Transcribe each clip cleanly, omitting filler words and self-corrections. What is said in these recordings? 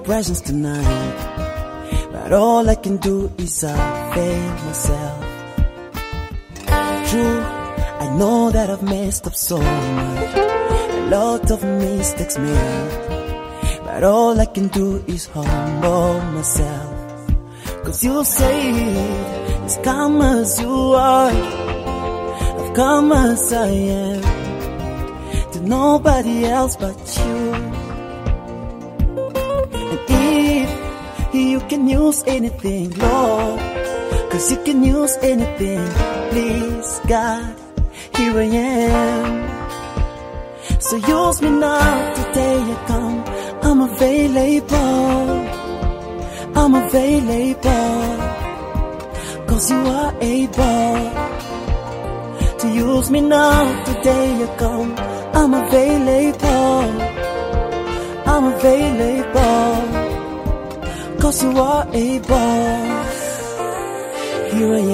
presence tonight, but all I can do is avail myself. True, I know that I've messed up so much, a lot of mistakes made, but all I can do is humble myself. Cause you say, as come as you are, I've come as I am, to nobody else but you. And if you can use anything, Lord, cause you can use anything, please God, here I am. So use me now, today I come, I'm available, I'm available, cause you are able to use me now, today I come, I'm available, I'm available, cause you are able. Here I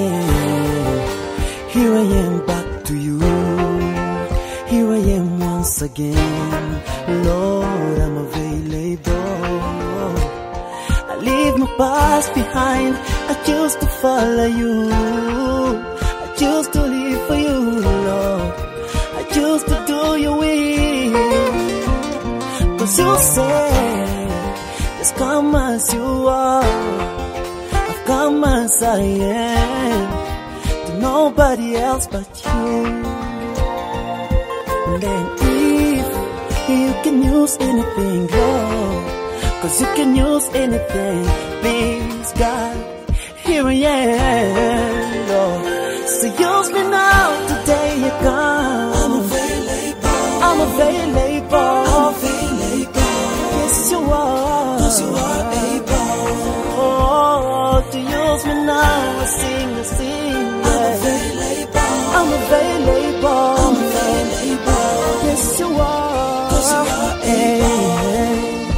am back to you, here I am once again, Lord, I'm available. I leave my past behind, I choose to follow you, I choose to live for you, Lord, I choose to do your will. Cause you say, just come as you are, I've come as I am, to nobody else but you. And then if you can use anything, Lord, cause you can use anything, please God, here I am, Lord. So use me now, today you come, I'm available, I'm available, I'm available, yes you are, cause you are able, oh, to use me now, I sing, yeah. I'm available, I'm available, I'm available, yes you are, cause you are able.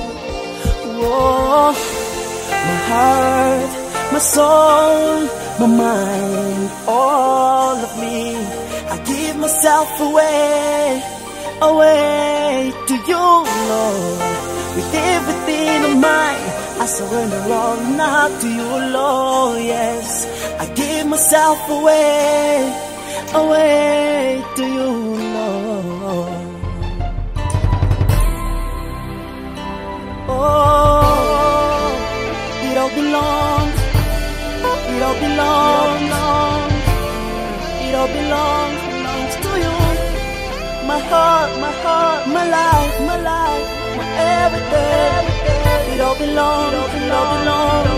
Oh, my heart, my soul, my mind, all of me, I give myself away, away to you, Lord. With everything of mine, I surrender all now to you, Lord, yes. I give myself away, away to you, Lord. Oh, it all belongs, it all belongs, it all belongs to you. My heart, my life, my everything. It all belongs, it all belongs.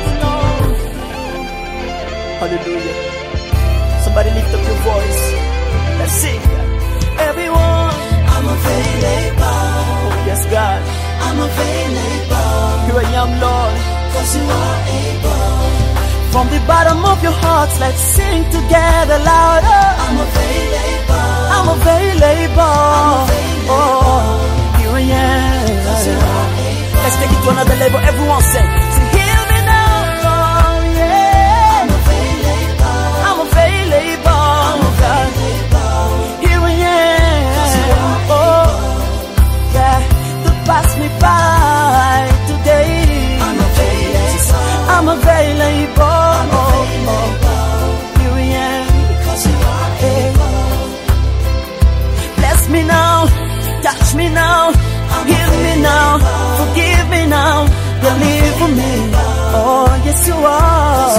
Hallelujah. Somebody lift up your voice. Let's sing. Everyone, I'm available. Oh, yes, God. I'm available. Here I am, Lord, cause you are able. From the bottom of your hearts, let's sing together louder. I'm available. I'm available. Oh, here I am. Cause you are able. Let's take it to another level. Everyone sing. Heal me now, Lord, yeah. I'm available. I'm available. I'm available. Here I am. Cause you are able. Yeah, to pass me by today. I'm available. I'm available. I'm available. Here I am. Because you are able. Bless me now. Touch me now. Heal me now. Forgive me now. Deliver me. Oh, yes you are.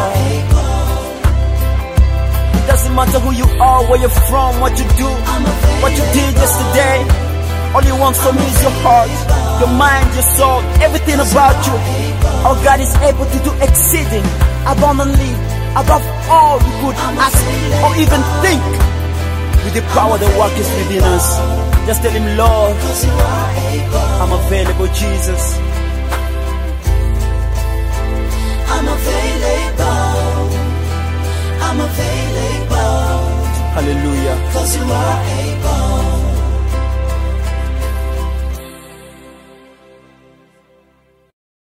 It doesn't matter who you are, where you're from, what you do, what you did yesterday. All you want from me is your heart, your mind, your soul, everything about you. Our God is able to do exceeding, abundantly, above all you could ask or even think. With the power that works within us. Just tell him, Lord, I'm available, Jesus. I'm available. I'm available. Hallelujah. Cause you are able.